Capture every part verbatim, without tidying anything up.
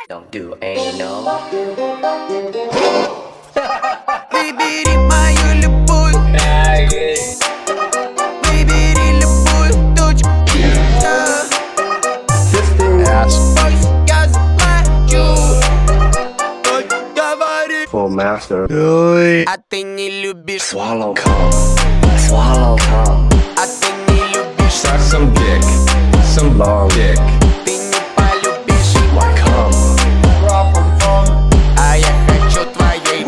Don't do anal. Выбери мою любовь. Выбери любую точку. Я заплачу. Только говори. Full master. А ты не любишь. Swallow cum. Swallow cum. А ты не любишь. Suck some dick, some long dick. Ты не полюбишь. My cum. А я хочу твоей.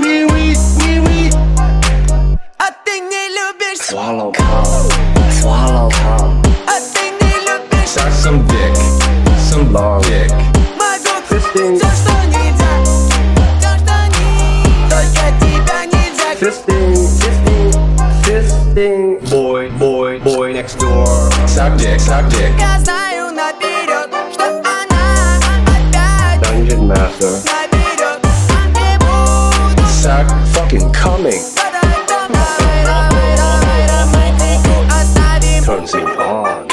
А ты не любишь. Swallow cum. Swallow cum. А ты не любишь. Suck some dick, some long dick. Могу все, что нельзя. Все, что не. Только тебя нельзя. Fisting, fisting, fisting. Boy, boy, boy next door. Suck dick, suck dick. Я знаю наперед, что она опять Dungeon master. наберет. Не буду. Suck fucking coming. Давай, давай, давай, давай, романтику оставим. Turns him on.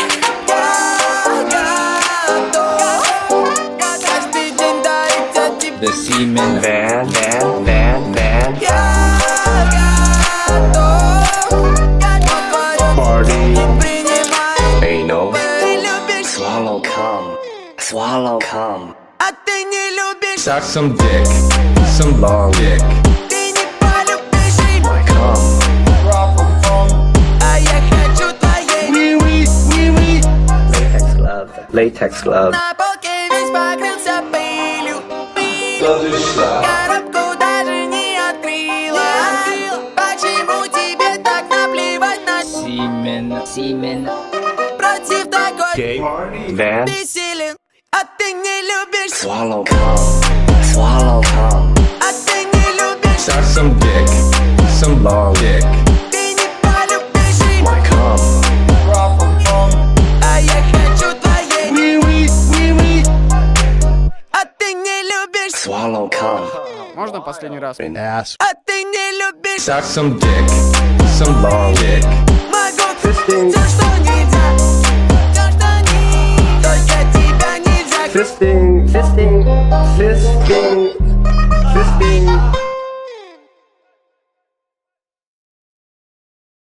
Каждый день дарить тебе. The semen van, van, van, van. Я готов. Я говорю, Party. принимай. Anal. Ты любишь, Swallow cum. Swallow cum. а ты не любишь. Suck some dick, some long dick. Ты не полюбишь. My cum. А я хочу твоей. Latex glove. Latex glove. На полке весь покрылся пылью. Коробку даже не открыла. Почему тебе так наплевать на Semen, semen. против такой Gay. Van. бессилен? А ты не любишь. Swallow cum. Swallow cum. А ты не любишь. Suck some dick, some long dick. Ты не полюбишь. My cum. А я хочу твоей. А ты не любишь. Swallow cum. Можно последний раз? А ты не любишь. Suck some dick, some long dick. Могу все, что нельзя. Все, что не. Только тебя нельзя. Fisting, fisting, fisting, fisting.